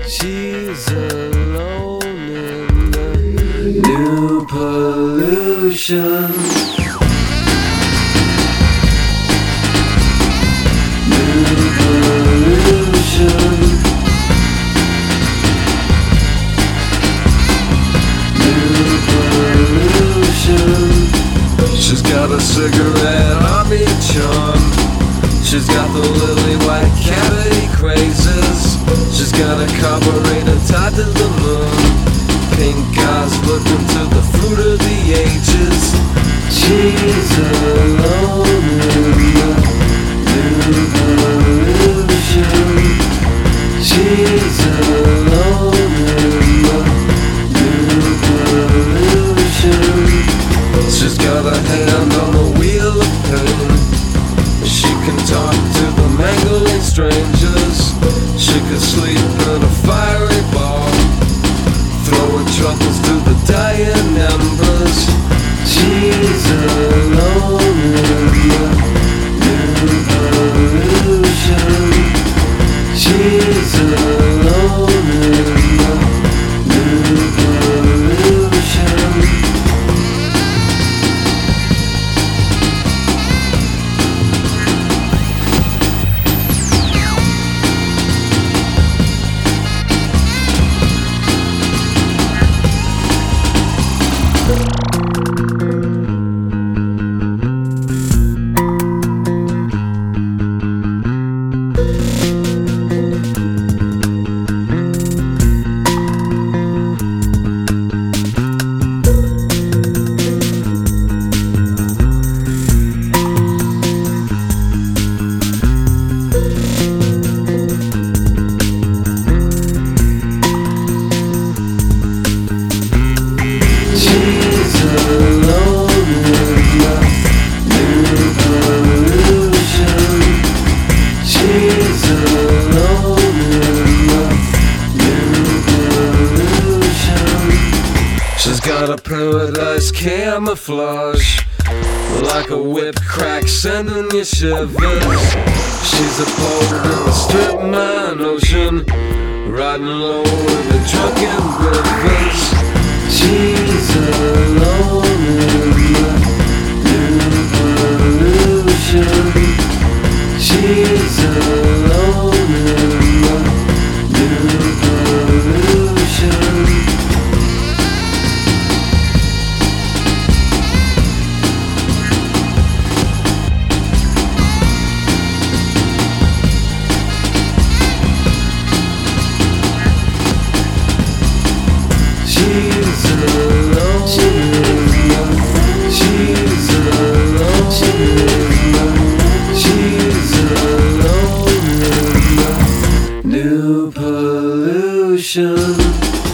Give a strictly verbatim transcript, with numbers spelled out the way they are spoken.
She's alone in the new pollution. New pollution. New pollution. She's got a cigarette on each arm. She's got the lily white cavity crazes. She's got a carburetor tied to the moon. Pink eyes looking to the fruit of the ages. She's alone in the new pollution. She's alone in the new pollution. She's got a hand on the wheel of pain. She can talk to the mangling strangers. She could sleep in a fiery bar, throwing troubles to the dying embers. She's alone in the new pollution. She's alone in the new pollution. Got a paradise camouflage, like a whip crack sending you shivers. She's a pole in the strip mine ocean, riding low in the drunken rivers. She's alone in the new pollution. She's alone in the new pollution. She's alone, she's alone, she's alone in the new pollution.